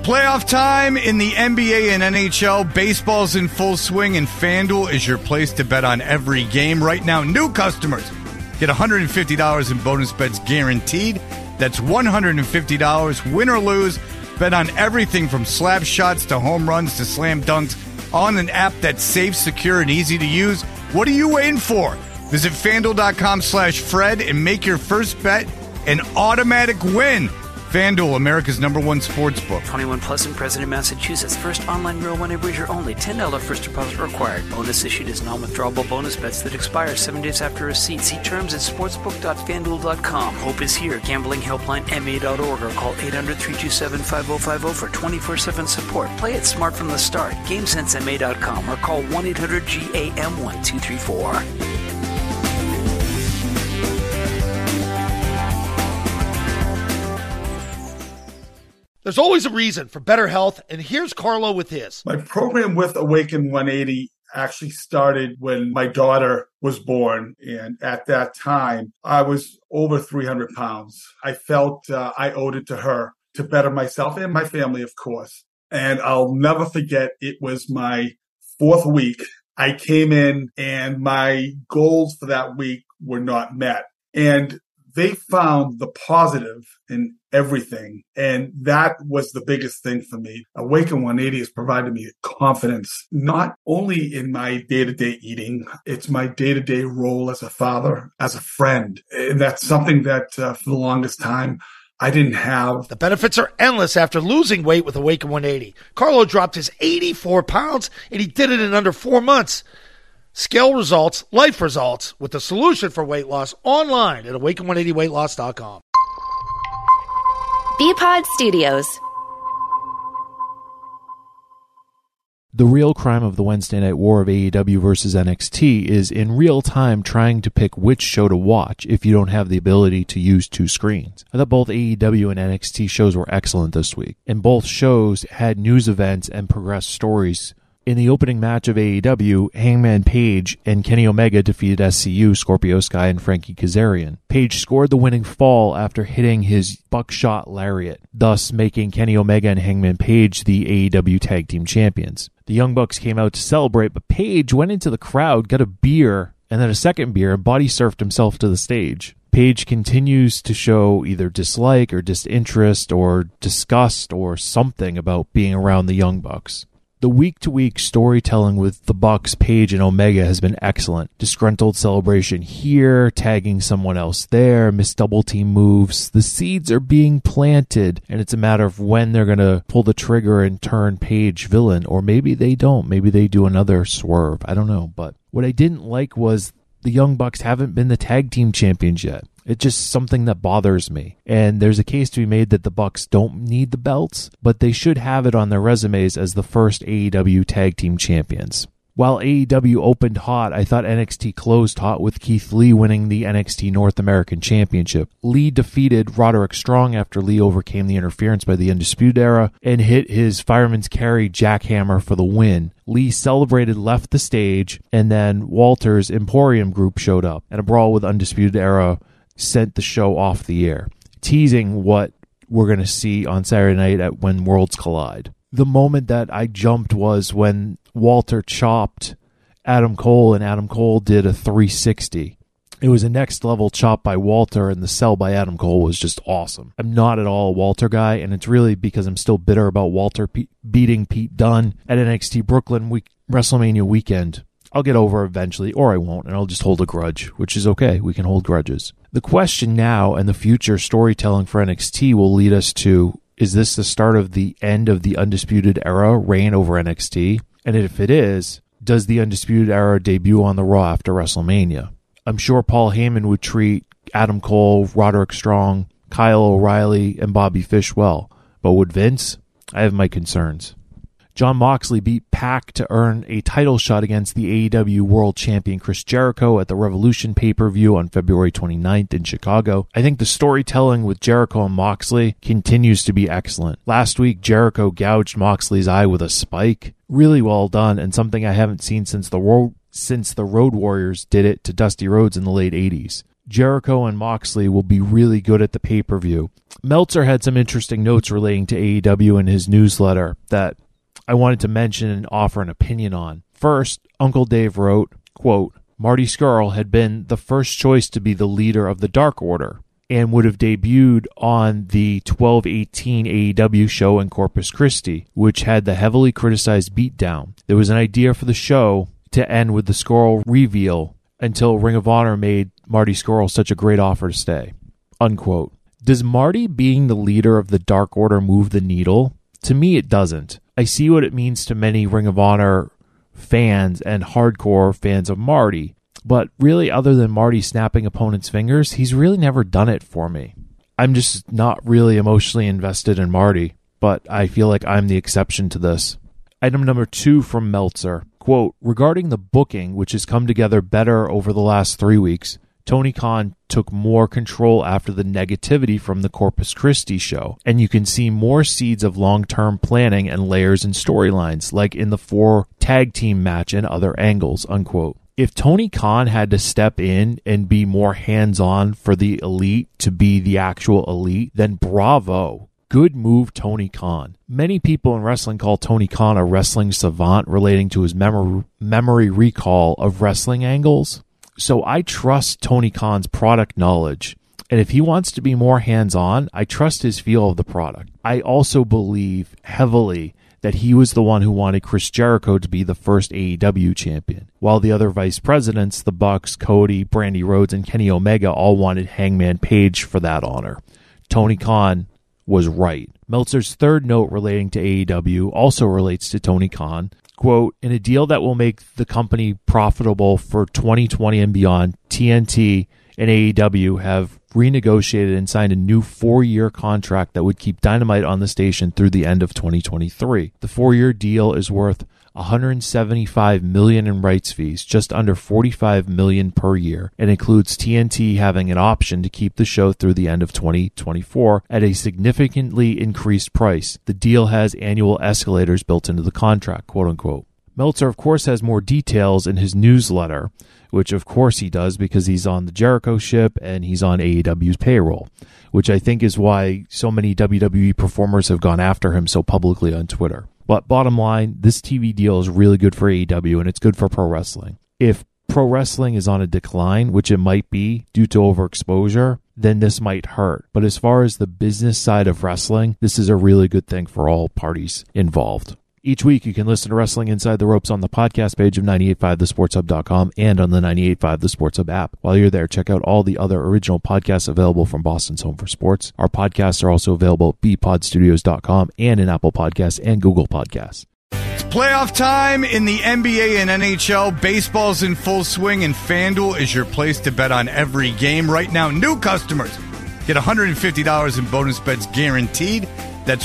Playoff time in the NBA and NHL. Baseball's in full swing, and FanDuel is your place to bet on every game. Right now, new customers get $150 in bonus bets guaranteed. That's $150, win or lose. Bet on everything from slap shots to home runs to slam dunks on an app that's safe, secure, and easy to use. What are you waiting for? Visit FanDuel.com/Fred and make your first bet an automatic win. FanDuel, America's #1 sportsbook. 21 plus and present in Massachusetts. First online real money wager only. $10 first deposit required. Bonus issued as non-withdrawable bonus bets that expire 7 days after receipt. See terms at sportsbook.fanduel.com. Hope is here. Gambling helpline MA.org or call 800-327-5050 for 24/7 support. Play it smart from the start. GameSenseMA.com or call 1-800-GAM-1234. There's always a reason for better health, and here's Carlo with his. My program with Awaken 180 actually started when my daughter was born, and at that time, I was over 300 pounds. I felt I owed it to her to better myself and my family, of course. And I'll never forget, it was my 4th week. I came in, and my goals for that week were not met. And they found the positive in everything. And that was the biggest thing for me. Awaken 180 has provided me confidence, not only in my day-to-day eating, it's my day-to-day role as a father, as a friend. And that's something that for the longest time, I didn't have. The benefits are endless after losing weight with Awaken 180. Carlo dropped his 84 pounds, and he did it in under 4 months. Scale results, life results, with the solution for weight loss online at awaken180weightloss.com. Bpod Studios. The real crime of the Wednesday night war of AEW versus NXT is in real time trying to pick which show to watch if you don't have the ability to use 2 screens. I thought both AEW and NXT shows were excellent this week, and both shows had news events and progressed stories. In the opening match of AEW, Hangman Page and Kenny Omega defeated SCU, Scorpio Sky, and Frankie Kazarian. Page scored the winning fall after hitting his buckshot lariat, thus making Kenny Omega and Hangman Page the AEW Tag Team Champions. The Young Bucks came out to celebrate, but Page went into the crowd, got a beer, and then a second beer, and body surfed himself to the stage. Page continues to show either dislike or disinterest or disgust or something about being around the Young Bucks. The week-to-week storytelling with the Bucks, Page, and Omega has been excellent. Disgruntled celebration here, tagging someone else there, missed double-team moves. The seeds are being planted, and it's a matter of when they're going to pull the trigger and turn Page villain, or maybe they don't. Maybe they do another swerve. I don't know, but what I didn't like was the Young Bucks haven't been the tag team champions yet. It's just something that bothers me. And there's a case to be made that the Bucks don't need the belts, but they should have it on their resumes as the first AEW tag team champions. While AEW opened hot, I thought NXT closed hot with Keith Lee winning the NXT North American Championship. Lee defeated Roderick Strong after Lee overcame the interference by the Undisputed Era and hit his fireman's carry jackhammer for the win. Lee celebrated, left the stage, and then Walter's Emporium group showed up, and a brawl with Undisputed Era sent the show off the air, teasing what we're going to see on Saturday night at When Worlds Collide. The moment that I jumped was when Walter chopped Adam Cole, and Adam Cole did a 360. It was a next level chop by Walter, and the sell by Adam Cole was just awesome. I'm not at all a Walter guy, and it's really because I'm still bitter about Walter beating Pete Dunne at NXT Brooklyn WrestleMania weekend. I'll get over eventually, or I won't, and I'll just hold a grudge, which is okay. We can hold grudges. The question now and the future storytelling for NXT will lead us to, is this the start of the end of the Undisputed Era reign over NXT? And if it is, does the Undisputed Era debut on the Raw after WrestleMania? I'm sure Paul Heyman would treat Adam Cole, Roderick Strong, Kyle O'Reilly, and Bobby Fish well. But would Vince? I have my concerns. Jon Moxley beat Pac to earn a title shot against the AEW World Champion Chris Jericho at the Revolution pay-per-view on February 29th in Chicago. I think the storytelling with Jericho and Moxley continues to be excellent. Last week, Jericho gouged Moxley's eye with a spike. Really well done, and something I haven't seen since the Road Warriors did it to Dusty Rhodes in the late 80s. Jericho and Moxley will be really good at the pay-per-view. Meltzer had some interesting notes relating to AEW in his newsletter that I wanted to mention and offer an opinion on. First, Uncle Dave wrote, quote, Marty Scurll had been the first choice to be the leader of the Dark Order and would have debuted on the 12/18 AEW show in Corpus Christi, which had the heavily criticized beatdown. There was an idea for the show to end with the Scurll reveal until Ring of Honor made Marty Scurll such a great offer to stay. Unquote. Does Marty being the leader of the Dark Order move the needle? To me, it doesn't. I see what it means to many Ring of Honor fans and hardcore fans of Marty, but really, other than Marty snapping opponents' fingers, he's really never done it for me. I'm just not really emotionally invested in Marty, but I feel like I'm the exception to this. Item number 2 from Meltzer. Quote, regarding the booking, which has come together better over the last 3 weeks, Tony Khan took more control after the negativity from the Corpus Christi show, and you can see more seeds of long-term planning and layers and storylines, like in the 4 tag team match and other angles, unquote. If Tony Khan had to step in and be more hands-on for the elite to be the actual elite, then bravo. Good move, Tony Khan. Many people in wrestling call Tony Khan a wrestling savant relating to his memory recall of wrestling angles. So I trust Tony Khan's product knowledge. And if he wants to be more hands-on, I trust his feel of the product. I also believe heavily that he was the one who wanted Chris Jericho to be the first AEW champion, while the other vice presidents, the Bucks, Cody, Brandy Rhodes, and Kenny Omega all wanted Hangman Page for that honor. Tony Khan was right. Meltzer's third note relating to AEW also relates to Tony Khan. Quote, in a deal that will make the company profitable for 2020 and beyond, TNT and AEW have renegotiated and signed a new 4-year contract that would keep Dynamite on the station through the end of 2023. The 4-year deal is worth $175 million in rights fees, just under $45 million per year, and includes TNT having an option to keep the show through the end of 2024 at a significantly increased price. The deal has annual escalators built into the contract, quote unquote. Meltzer, of course, has more details in his newsletter, which of course he does because he's on the Jericho ship and he's on AEW's payroll, which I think is why so many WWE performers have gone after him so publicly on Twitter. But bottom line, this TV deal is really good for AEW and it's good for pro wrestling. If pro wrestling is on a decline, which it might be due to overexposure, then this might hurt. But as far as the business side of wrestling, this is a really good thing for all parties involved. Each week, you can listen to Wrestling Inside the Ropes on the podcast page of 985thesportshub.com and on the 985 The Sports Hub app. While you're there, check out all the other original podcasts available from Boston's Home for Sports. Our podcasts are also available at bpodstudios.com and in Apple Podcasts and Google Podcasts. It's playoff time in the NBA and NHL. Baseball's in full swing, and FanDuel is your place to bet on every game. Right now, new customers get $150 in bonus bets guaranteed. That's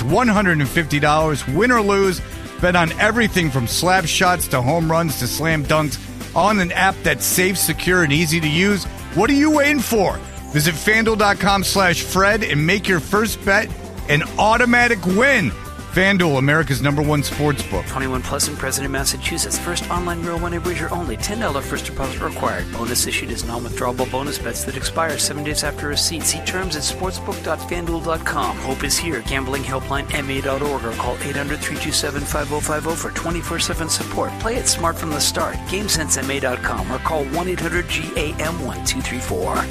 $150, win or lose. Bet on everything from slap shots to home runs to slam dunks on an app that's safe, secure, and easy to use. What are you waiting for? Visit FanDuel.com/Fred and make your first bet an automatic win. FanDuel, America's #1 sports book. 21 plus and present in Massachusetts. First online real money wager only. $10 first deposit required. Bonus issued is non-withdrawable bonus bets that expire 7 days after receipt. See terms at sportsbook.fanduel.com. Hope is here. Gambling helpline MA.org or call 800-327-5050 for 24/7 support. Play it smart from the start. GameSenseMA.com or call 1-800-GAM-1234.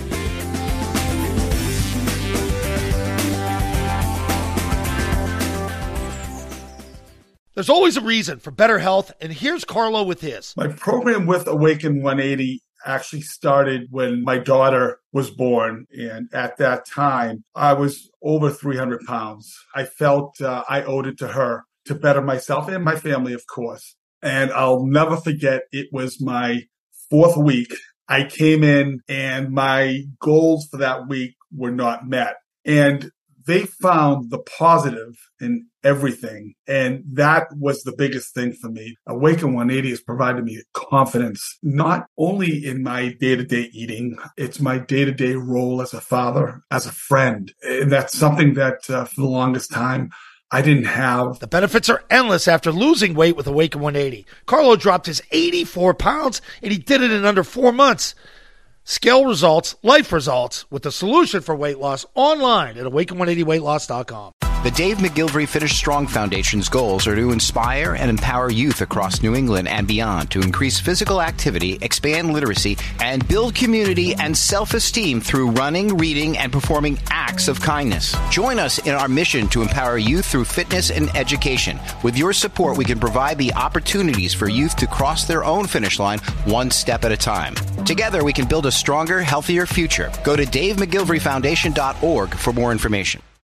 There's always a reason for better health, and here's Carlo with his. My program with Awaken 180 actually started when my daughter was born, and at that time, I was over 300 pounds. I felt I owed it to her to better myself and my family, of course. And I'll never forget, it was my 4th week. I came in, and my goals for that week were not met. And they found the positive in everything. And that was the biggest thing for me. Awaken 180 has provided me confidence, not only in my day-to-day eating, it's my day-to-day role as a father, as a friend. And that's something that for the longest time, I didn't have. The benefits are endless after losing weight with Awaken 180. Carlo dropped his 84 pounds, and he did it in under 4 months. Scale results, life results, with the solution for weight loss online at Awaken180weightloss.com. The Dave McGilvery Finish Strong Foundation's goals are to inspire and empower youth across New England and beyond to increase physical activity, expand literacy, and build community and self-esteem through running, reading, and performing acts of kindness. Join us in our mission to empower youth through fitness and education. With your support, we can provide the opportunities for youth to cross their own finish line one step at a time. Together, we can build a stronger, healthier future. Go to DaveMcGilveryFoundation.org for more information.